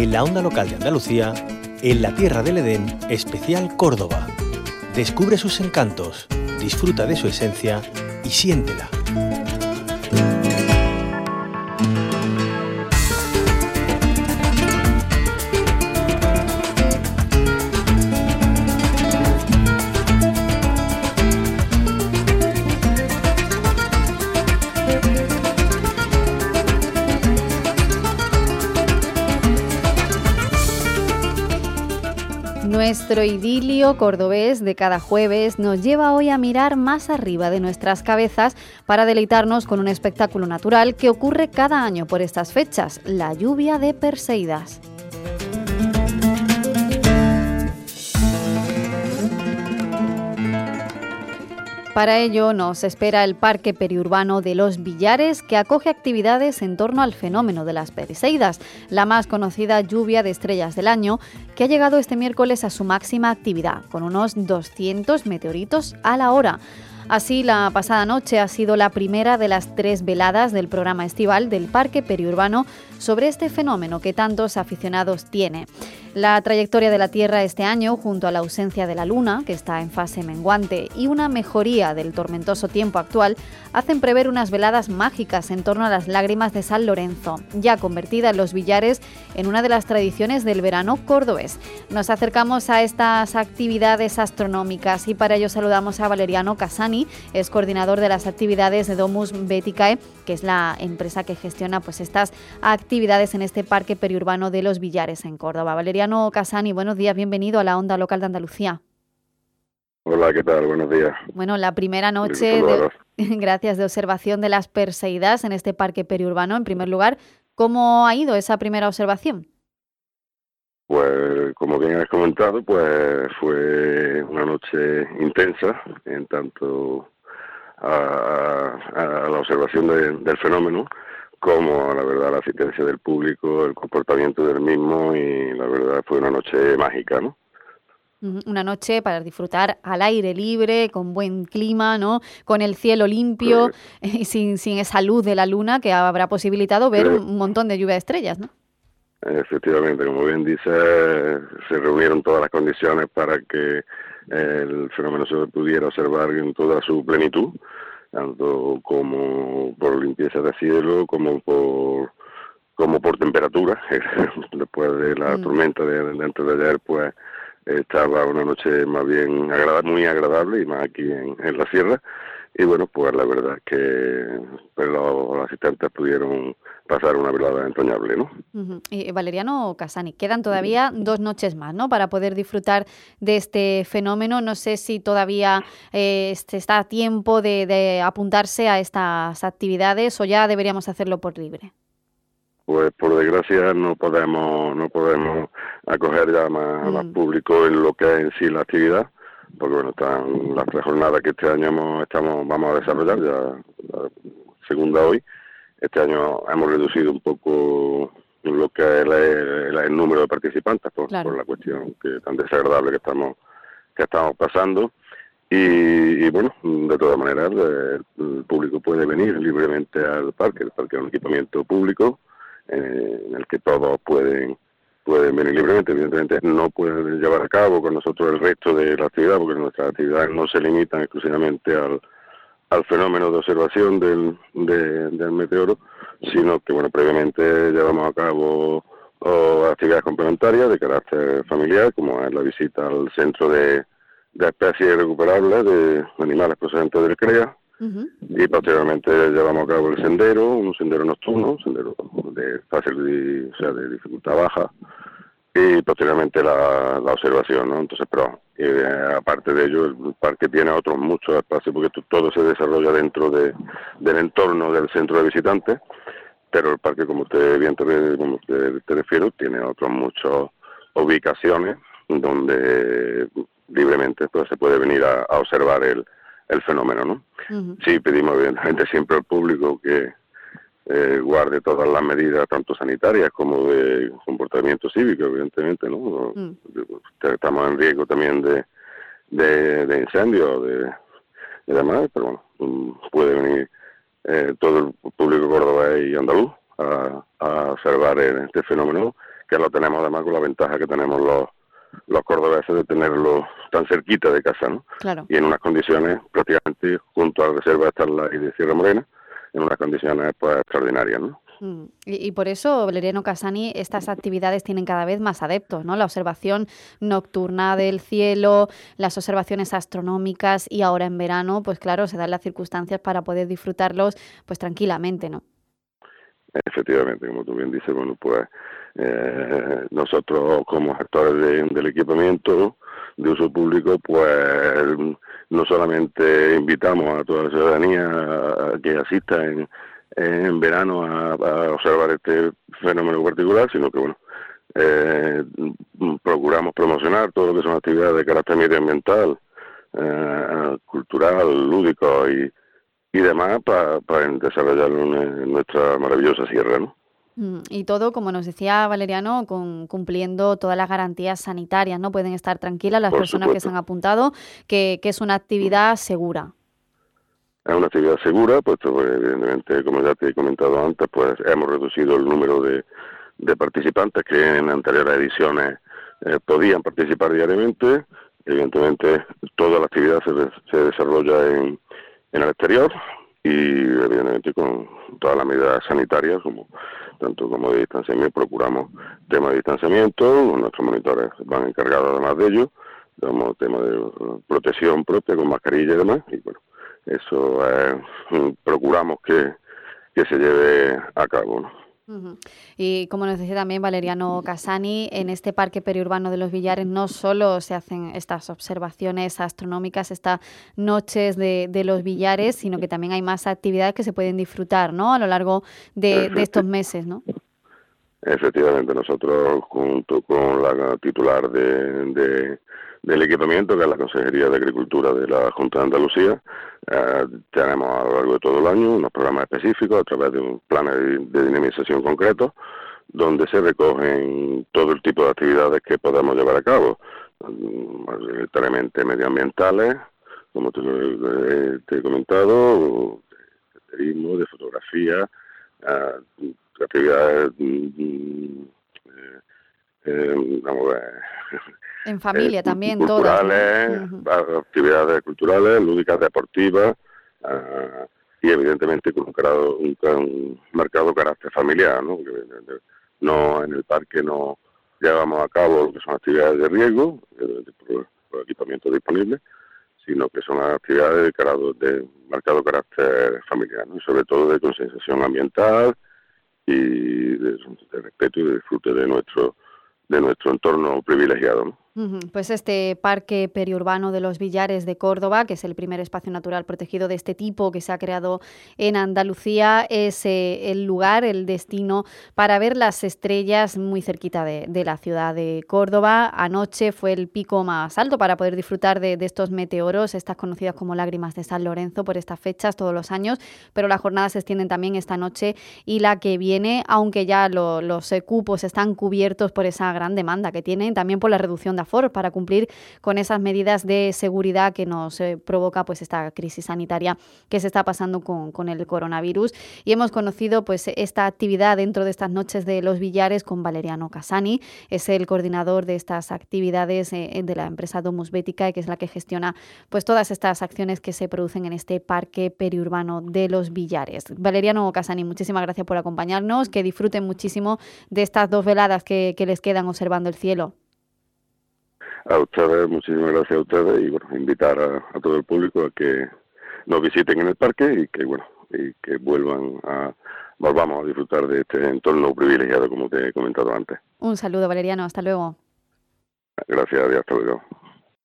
En la onda local de Andalucía, en la Tierra del Edén, especial Córdoba. Descubre sus encantos, disfruta de su esencia y siéntela. Nuestro idilio cordobés de cada jueves nos lleva hoy a mirar más arriba de nuestras cabezas para deleitarnos con un espectáculo natural que ocurre cada año por estas fechas, la lluvia de Perseidas. Para ello nos espera el Parque Periurbano de Los Villares, que acoge actividades en torno al fenómeno de las Perseidas, la más conocida lluvia de estrellas del año, que ha llegado este miércoles a su máxima actividad, con unos 200 meteoritos a la hora. Así, la pasada noche ha sido la primera de las 3 veladas del programa estival del Parque Periurbano sobre este fenómeno que tantos aficionados tiene. La trayectoria de la Tierra este año, junto a la ausencia de la Luna, que está en fase menguante, y una mejoría del tormentoso tiempo actual, hacen prever unas veladas mágicas en torno a las lágrimas de San Lorenzo, ya convertida en Los Villares en una de las tradiciones del verano cordobés. Nos acercamos a estas actividades astronómicas y para ello saludamos a Valeriano Casani, es coordinador de las actividades de Domus Beticae, que es la empresa que gestiona estas actividades en este Parque Periurbano de Los Villares en Córdoba. Valeriano Casani, buenos días, bienvenido a la Onda Local de Andalucía. Hola, ¿qué tal? Buenos días. Bueno, la primera noche gracias, de observación de las Perseidas en este Parque Periurbano. En primer lugar, ¿cómo ha ido esa primera observación? Pues, como bien has comentado, pues fue una noche intensa en tanto a la observación del fenómeno como, la verdad, la asistencia del público, el comportamiento del mismo, y la verdad fue una noche mágica, ¿no? Una noche para disfrutar al aire libre, con buen clima, ¿no? Con el cielo limpio y sin esa luz de la luna que habrá posibilitado ver un montón de lluvia de estrellas, ¿no? Efectivamente, como bien dice, se reunieron todas las condiciones para que el fenómeno se pudiera observar en toda su plenitud, tanto como por limpieza de cielo como por temperatura. Después de la tormenta de antes de ayer, pues estaba una noche más bien muy agradable, y más aquí en la sierra. Y bueno, pues la verdad es que los asistentes pudieron pasar una velada entrañable, ¿no? Y Valeriano Casani, quedan todavía 2 noches más, ¿no?, para poder disfrutar de este fenómeno. No sé si todavía está a tiempo de apuntarse a estas actividades o ya deberíamos hacerlo por libre. Pues por desgracia no podemos acoger ya más público en lo que es en sí la actividad, porque bueno, están las 3 jornadas que este año vamos a desarrollar, ya la segunda hoy. Este año hemos reducido un poco lo que es el número de participantes por la cuestión que tan desagradable que estamos pasando. Y bueno, de todas maneras, el público puede venir libremente al parque. El parque es un equipamiento público en el que todos pueden venir libremente. Evidentemente no pueden llevar a cabo con nosotros el resto de la actividad, porque nuestras actividades no se limitan exclusivamente al fenómeno de observación del meteoro, sino que bueno, previamente llevamos a cabo actividades complementarias de carácter familiar, como es la visita al centro de especies recuperables de animales procedentes del CREA, y posteriormente llevamos a cabo un sendero nocturno, un sendero de fácil, de dificultad baja, y posteriormente la observación, ¿no? Entonces, pero aparte de ello, el parque tiene otros muchos espacios, porque todo se desarrolla dentro del entorno del centro de visitantes, pero el parque, como usted te refiero, tiene otras muchas ubicaciones donde libremente pues se puede venir a observar el fenómeno, ¿no? Sí, pedimos evidentemente siempre al público que guarde todas las medidas, tanto sanitarias como de comportamiento cívico, evidentemente, ¿no? Estamos en riesgo también de incendios, de demás, pero bueno, puede venir todo el público cordobés y andaluz a observar este fenómeno, que lo tenemos además con la ventaja que tenemos los cordobeses de tenerlo tan cerquita de casa, ¿no? Claro. Y en unas condiciones prácticamente junto a la reserva de Estarla y de Sierra Morena, en unas condiciones pues extraordinarias, ¿no? Y por eso, Valeriano Casani, estas actividades tienen cada vez más adeptos, ¿no? La observación nocturna del cielo, las observaciones astronómicas y ahora en verano, pues claro, se dan las circunstancias para poder disfrutarlos pues tranquilamente, ¿no? Efectivamente, como tú bien dices, bueno, pues nosotros como gestores del equipamiento de uso público, pues no solamente invitamos a toda la ciudadanía a que asista en verano a observar este fenómeno particular, sino que, bueno, procuramos promocionar todo lo que son actividades de carácter medioambiental, cultural, lúdico y demás para desarrollarlo en nuestra maravillosa sierra, ¿no? Y todo, como nos decía Valeriano, cumpliendo todas las garantías sanitarias, ¿no? Pueden estar tranquilas las personas que se han apuntado, que es una actividad segura. Es una actividad segura, pues evidentemente, como ya te he comentado antes, pues hemos reducido el número de participantes que en anteriores ediciones podían participar diariamente. Evidentemente, toda la actividad se desarrolla en el exterior y evidentemente con todas las medidas sanitarias, tanto como de distanciamiento, procuramos temas de distanciamiento, nuestros monitores van encargados además de ello, damos temas de protección propia con mascarilla y demás, y bueno, eso procuramos que se lleve a cabo, ¿no? Y como nos decía también Valeriano Casani, en este parque periurbano de los Villares no solo se hacen estas observaciones astronómicas, estas noches de los Villares, sino que también hay más actividades que se pueden disfrutar, ¿no?, a lo largo de estos meses, ¿no? Efectivamente, nosotros junto con la titular del equipamiento, que es la Consejería de Agricultura de la Junta de Andalucía, tenemos a lo largo de todo el año unos programas específicos a través de un plan de dinamización concreto, donde se recogen todo el tipo de actividades que podemos llevar a cabo, mayoritariamente medioambientales, como te he comentado, de turismo, de fotografía, actividades vamos a ver, en familia también, culturales, todas, ¿no? Actividades culturales, lúdicas, deportivas, y evidentemente con un marcado carácter familiar, ¿no? Porque no en el parque no llevamos a cabo lo que son actividades de riesgo, por equipamiento disponible, sino que son actividades de marcado carácter familiar, ¿no? Y sobre todo de concienciación ambiental y de respeto y de disfrute de nuestro entorno privilegiado, ¿no? Pues este parque periurbano de los Villares de Córdoba, que es el primer espacio natural protegido de este tipo que se ha creado en Andalucía, es el lugar, el destino para ver las estrellas muy cerquita de la ciudad de Córdoba. Anoche fue el pico más alto para poder disfrutar de estos meteoros, estas conocidas como lágrimas de San Lorenzo por estas fechas todos los años, pero las jornadas se extienden también esta noche y la que viene, aunque ya los cupos están cubiertos por esa gran demanda que tienen, también por la reducción de aforo para cumplir con esas medidas de seguridad que nos provoca pues esta crisis sanitaria que se está pasando con el coronavirus. Y hemos conocido pues esta actividad dentro de estas noches de los Villares con Valeriano Casani, es el coordinador de estas actividades de la empresa Domus Bética, que es la que gestiona pues todas estas acciones que se producen en este parque periurbano de los Villares. Valeriano Casani, muchísimas gracias por acompañarnos, que disfruten muchísimo de estas 2 veladas que les quedan observando el cielo. A ustedes, muchísimas gracias a ustedes y bueno, invitar a todo el público a que nos visiten en el parque y que volvamos a disfrutar de este entorno privilegiado como te he comentado antes. Un saludo, Valeriano, hasta luego. Gracias, hasta luego.